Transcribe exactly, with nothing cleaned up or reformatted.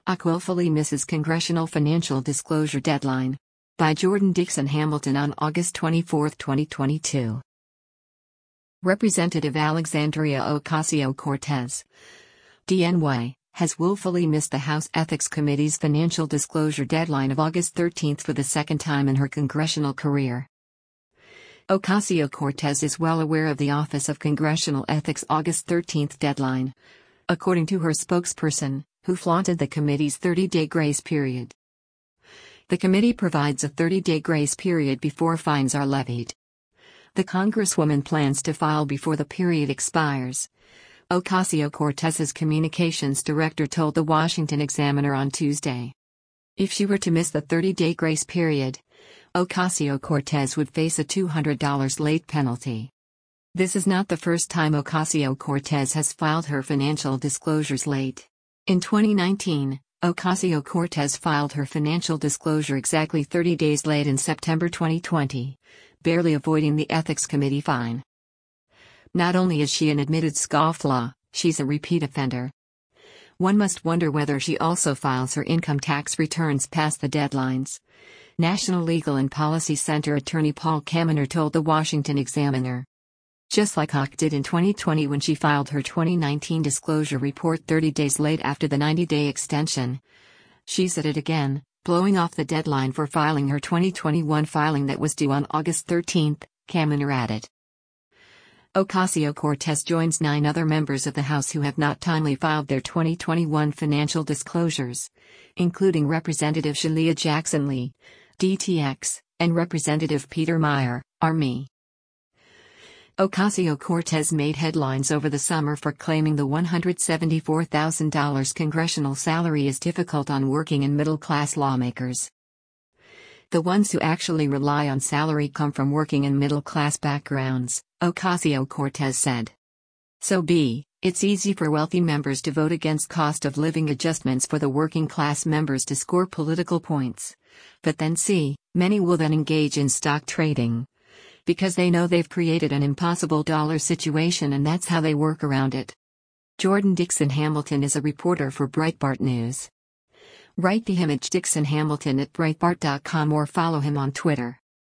O C willfully misses congressional financial disclosure deadline. By Jordan Dixon Hamilton on August twenty-fourth, twenty twenty-two. Representative Alexandria Ocasio-Cortez, D N Y, has willfully missed the House Ethics Committee's financial disclosure deadline of August thirteenth for the second time in her congressional career. Ocasio-Cortez is well aware of the Office of Congressional Ethics' August thirteenth deadline, according to her spokesperson, who flaunted the committee's thirty-day grace period. The committee provides a thirty-day grace period before fines are levied. The Congresswoman plans to file before the period expires, Ocasio-Cortez's communications director told the Washington Examiner on Tuesday. If she were to miss the thirty-day grace period, Ocasio-Cortez would face a two hundred dollars late penalty. This is not the first time Ocasio-Cortez has filed her financial disclosures late. In twenty nineteen, Ocasio-Cortez filed her financial disclosure exactly thirty days late in September twenty twenty, barely avoiding the Ethics Committee fine. Not only is she an admitted scofflaw, she's a repeat offender. One must wonder whether she also files her income tax returns past the deadlines. National Legal and Policy Center attorney Paul Kaminer told the Washington Examiner. Just like O C did in twenty twenty when she filed her twenty nineteen disclosure report thirty days late after the ninety-day extension, she's at it again, blowing off the deadline for filing her twenty twenty-one filing that was due on August thirteenth, Kaminer added. Ocasio-Cortez joins nine other members of the House who have not timely filed their twenty twenty-one financial disclosures, including Representative Shalia Jackson-Lee, D T X, and Representative Peter Meijer, R M I. Ocasio-Cortez made headlines over the summer for claiming the one hundred seventy-four thousand dollars congressional salary is difficult on working and middle-class lawmakers. The ones who actually rely on salary come from working and middle-class backgrounds, Ocasio-Cortez said. So B, it's easy for wealthy members to vote against cost of living adjustments for the working-class members to score political points. But then C, many will then engage in stock trading. Because they know they've created an impossible dollar situation and that's how they work around it. Jordan Dixon Hamilton is a reporter for Breitbart News. Write the image Dixon Hamilton at Breitbart dot com or follow him on Twitter.